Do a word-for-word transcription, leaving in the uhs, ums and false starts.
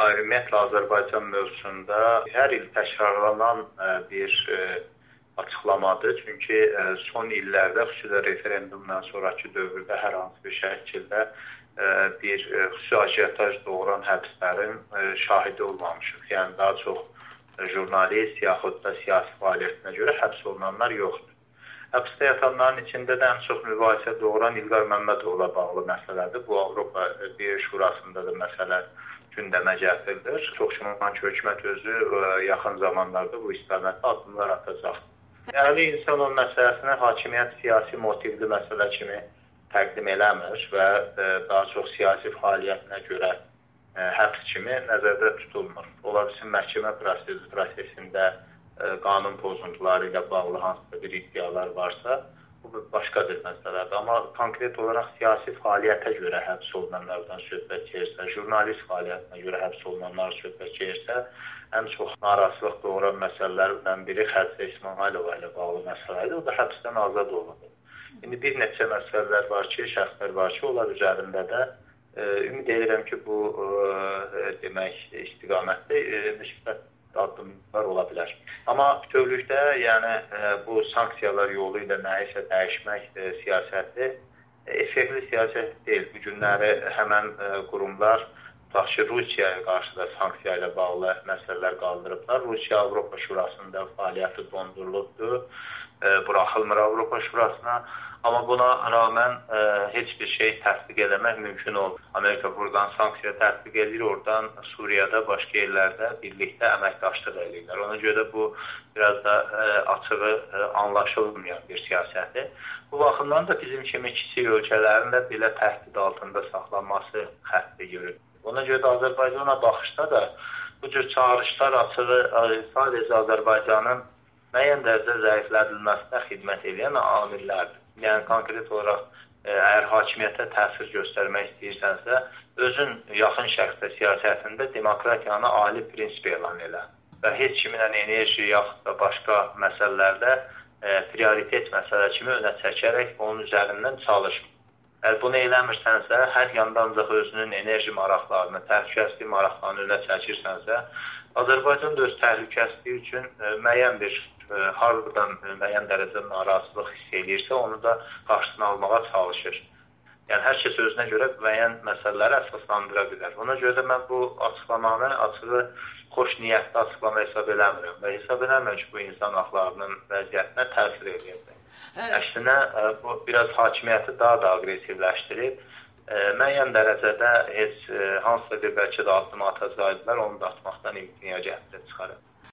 ümumiyyətlə Azərbaycan mövzusunda hər il təkrarlanan bir açıqlamadır. Çünki son illərdə, xüsusilə referendumdan sonraki dövrdə hər hansı bir şəkildə bir xüsusi ajiyotaj doğuran həbslərin şahidi olmamışıq. Yəni daha çox jurnalist yaxud da siyasi fəaliyyətinə görə həbs olunanlar yoxdur. Həbsdə yatanların içində də ən çox mübahisə doğuran İlqar Məmmədovla bağlı məsələdir. Bu Avropa Birliyi Şurasında da məsələ gündəmə gətirilir. Çox güman ki, hökumət özü yaxın zamanlarda bu istiqamətdə addımlar atacaq. Yəni insan o məsələsini hakimiyyət siyasi motivli məsələ kimi təqdim eləmir və daha çox siyasi fəaliyyətinə görə həbs kimi nəzərdə tutulmur. Ola bilsin məhkəmə prosesində qanun pozuntuları ilə bağlı hansısa bir iddialar varsa, bu başqa bir məsələdir. Amma konkret olaraq siyasi fəaliyyətə görə həbs olunanlardan söhbət gedirsə, jurnalist fəaliyyətinə görə həbs olunanlar söhbət gedirsə, ən çox narazılıq doğuran məsələlərdən biri Xədicə İsmayılova ilə bağlı məsələdir. O da həbsdən azad olundu. İndi bir neçə məsələlər var ki, şəxslər var ki, onlar üzərində də ümid edirəm ki, bu demək istiqamətdə müsbət addımlar ola bilər. Amma bütövlükdə, yəni bu sanksiyalar yolu ilə nəyisə dəyişmək siyasəti effektli siyasət deyil. Bu günləri həmən qurumlar tutaq ki, Rusiyaya qarşı da sanksiya ilə bağlı məsələlər qaldırıblar. Rusiya Avropa Şurasında fəaliyyəti dondurulubdur, buraxılmır Avropa Şurasına. Amma buna rağmen e, heç bir şey təsdiq eləmək mümkün olmur. Amerika buradan sanksiya təsdiq edir, oradan Suriyada, başqa yerlərdə birlikdə əməkdaşlıq edirlər. Ona görə bu biraz da e, açığı e, anlaşılmayan bir siyasətdir. Bu baxımdan da bizim kimi kiçik ölkələrin də belə təhdid altında saxlanması xətti görür. Ona görə də Azərbaycana baxışda da bu cür çağırışlar açığı sadəcə Azərbaycanın müəyyən dərəcədə zəiflədilməsinə xidmət edən amillərdir. Yəni, konkret olaraq, əgər hakimiyyətə təsir göstərmək istəyirsənsə, özün yaxın şəxsdə siyasətində demokratiyanı ali prinsip elan elə. Və heç kiminlə enerji yaxud da başqa məsələlərdə e, prioritet məsələ kimi önə çəkərək onun üzərindən çalışmır. Əgər bunu eləmirsənsə, hər yanda ancaq özünün enerji maraqlarını, təhlükəsizlik maraqlarını önə çəkirsənsə, Azərbaycan da öz təhlükəsizliyi üçün e, müəyyən bir haradan müəyyən dərəcədə narazılıq hiss edirsə, onu da qarşısını almağa çalışır. Yəni, hər kəs özünə görə müəyyən məsələləri əsaslandıra bilər. Ona görə də mən bu açıqlamanı açığı xoş niyyətli açıqlama hesab eləmirəm və hesab eləmirəm ki, bu insan haqlarının vəziyyətinə təsir edəcək. Əksinə, bu biraz hakimiyyəti daha da aqressivləşdirib, müəyyən dərəcədə heç hansısa bir bəlkə də addım atacaqlar, onu da atmaqdan imtina gətirib çıxarır.